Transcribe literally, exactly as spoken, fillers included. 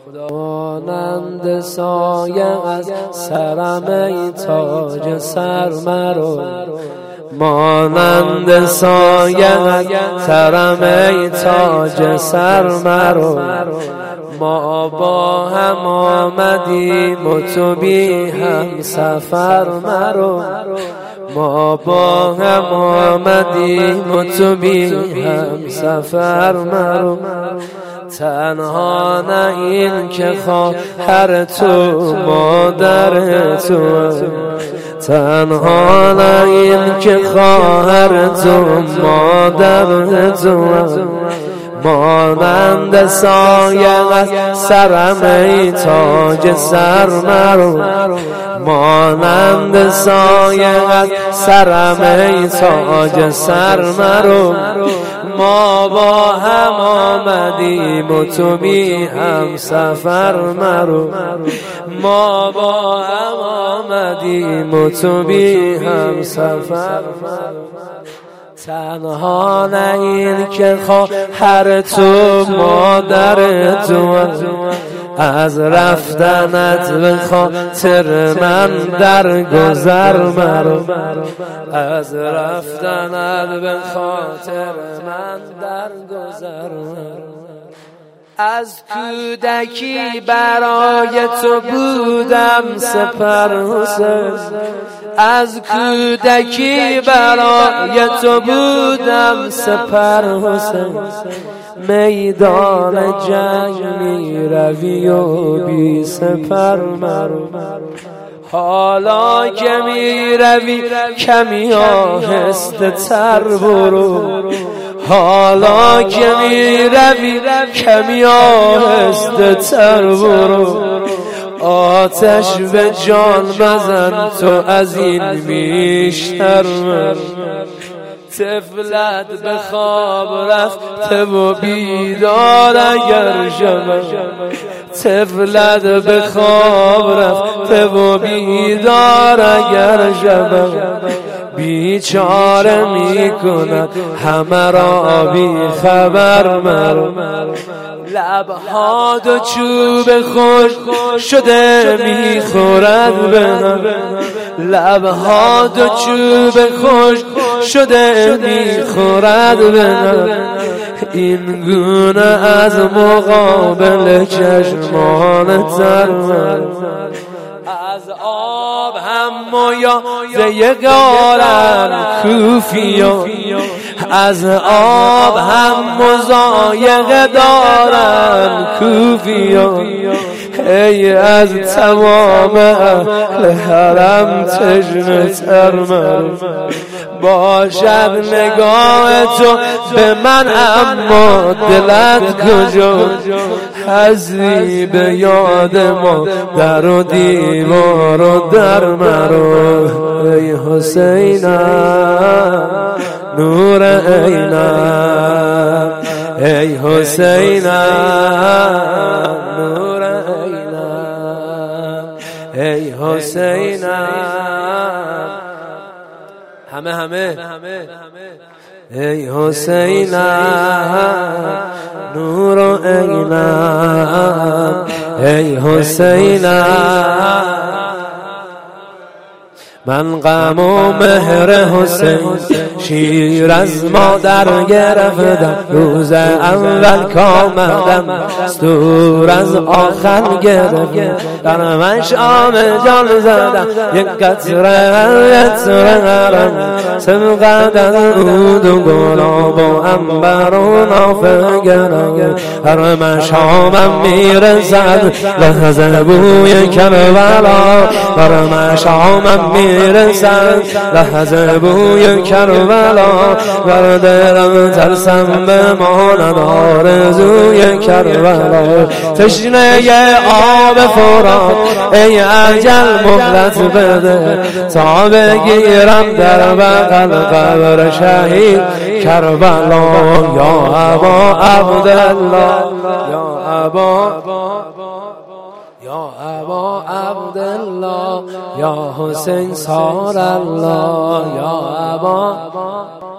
مانند سایه از سرم ای تاج سر مرو، مانند سایه از سرم ای تاج سر مرو. ما با هم آمدیم و تو بی هم سفر مرو، ما با هم آمدیم و تو بی هم سفر مرو. تنها نه این که خواهر تو مادر تو، تنها نه این که خواهر تو مادر تو. مانند سایه از سرم ای تاج سر مرو، مانند سایه از سرم ای تاج سر مرو. ما با هم آمدیم و تو بی هم سفر مرو، ما با هم آمدیم و تو بی هم سفر مرو. تنها نه این که خواهر تو مادر تو، از رفتنت به خاطر من در گذر مرو، از رفتنت به خاطر من در گذر مرو. از کودکی برای تو بودم سپر حسین، از کودکی برای تو بودم سپر حسین. میدان جنگ می روی و بی سپر مرو، حالا که می روی کمی آهسته تر برو، حالا که می روی کمی آهسته تر برو. آتش به جان بزن تو از این بیشتر مرو. طفلت به خواب رفته و بیدار اگر شود، طفلت به خواب رفته و بیدار اگر شود. بیچاره می کند همه را بی خبر مرو. لبها دو چوب خوش شده می خورد به هم، لبها دو چوب خوش شده می خورد به هم. این گونه از مقابل چشمان تر مرو. از آب هم و یا زیگارم کوفیا، از آب هم مزایقه دارن کوفیا. ای از تمام اهل حرم تشنه تر مرو. باشد نگاه تو به من اما دلت کجا، حزی به یاد ما در و دیوار و در مرو. ای حسینم نور عینم، ای حسینم نور عینم، ای حسینم. همه همه ای حسینم نور عینم، ای حسینم. من غم و مهر حسین شیر از مادر گرفتم، روز اول کامدم دور از آخر گرفتم. در من شام جان زدم یک قطره قطره حرم، سبقت از عود و گلاب و عنبر و نافه گرم. هر من شامم میرسد لحظه بوی کربلا، هر من شامم میرسد لحظه بوی کربلا. بر دلم ترسم بماند آرزوی کربلا. تشنه آب فرات ای اجل مهلت بده، تا بگیرم در بغل قبر شهید کربلا. یا ابا عبدالله، یا ابا یا ابا عبدالله، یا حسین سار الله، یا ابا